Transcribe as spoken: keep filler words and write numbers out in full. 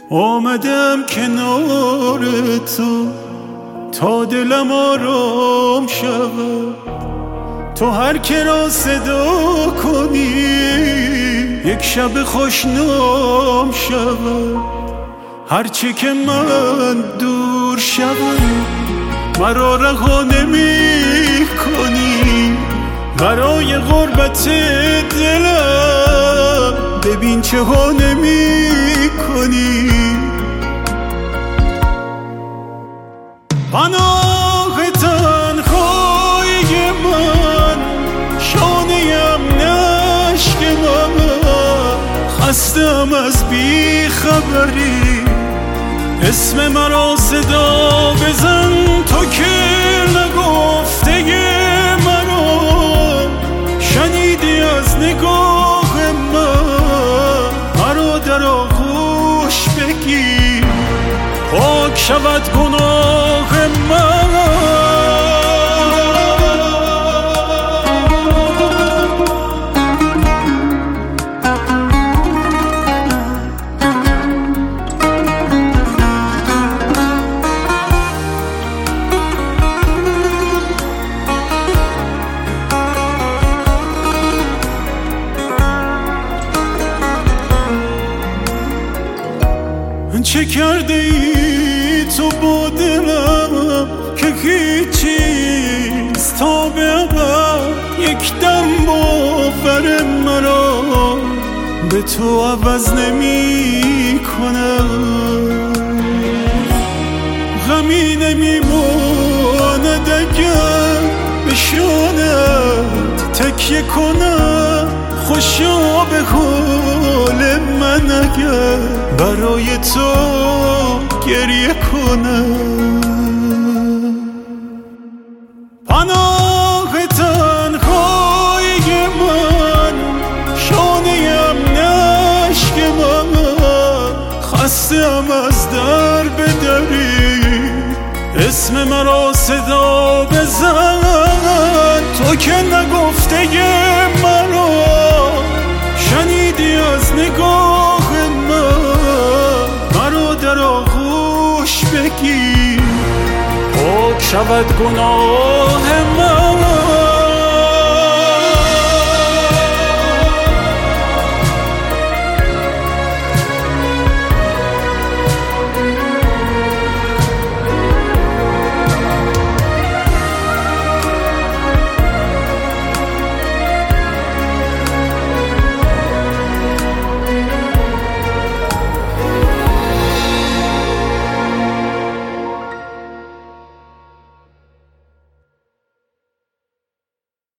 آمدم کنار تو تا دلم آرام شود. تو هر که را صدا کنی یک شب خوشنام شود. هرچه که من دور شود مرا رها نمی کنی. برای غربت دلم ببین چه ها نمی کنی. پناه تنهایی من شانه‌ام نشک من. خستم از بی خبری اسم مرا صدا بزن. تو که نگفته مرا شنیدی از نگاه من. مرا در آغوش بگیر پاک شود گناه من. چه کرده ای تو با دلم که هیچیز تا به ابد یک دم باور مرا به تو عوض نمی کنم. غمی نمی ماند اگر به شانت تکیه کنم. خوشا به حال من اگر برای تو گریه کنم. پناه تنهایی من شانه‌ام نشک من. خستم از در به دری اسم مرا صدا بزن. تو که نگفته مرا شنیدی از نگاه من. مرا در آغوش بگیر پاک شود گناه من.